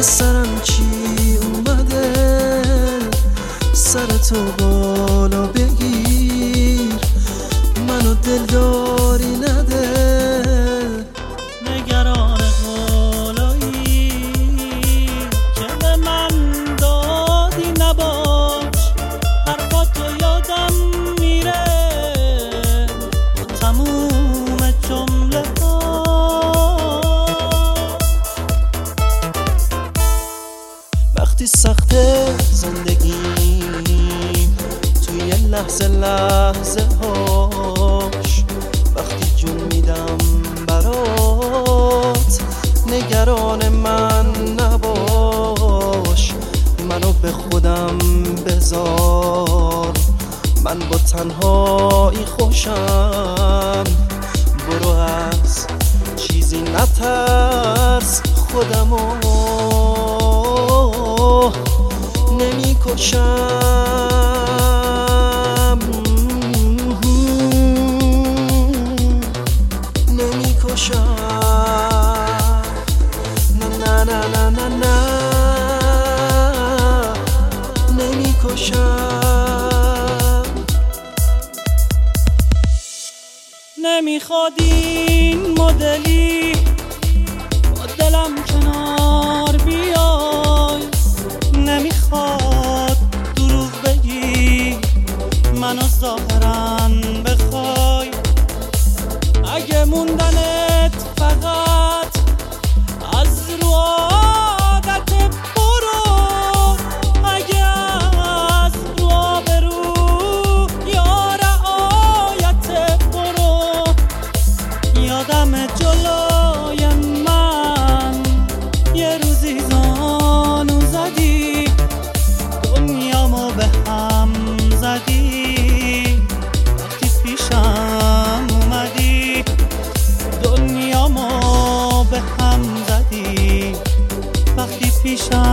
سرم چی اومده، سر تو بالا بگیر، منو دلداری نده. نگران قولایی که به من دادی نباش، حرفاتو یادم میره با تموم جمله ها. وقتی سخته زندگیم توی لحظه لحظه هاش، وقتی جون میدم برات نگران من نباش، منو به خودم بذار، من با تنهایی خوشم، برو از چیزی نترس، خودمو نمیکشم، نمیکشم، نه نه نه نه نه نه، نمیکشم. نمیخواد این مدلی با دلم کنار بیای، نمیخواد دروغ بگی منو ظاهرا بخوای. اگه موندنت فقط از رو عادت برو، اگه از رو آبرو یا رعایت برو. یادم جلوی من یه روزی زانو زدی، دنیامو به هم زدی، وقتی پیشم اومدی دنیامو به هم زدی، وقتی پیشم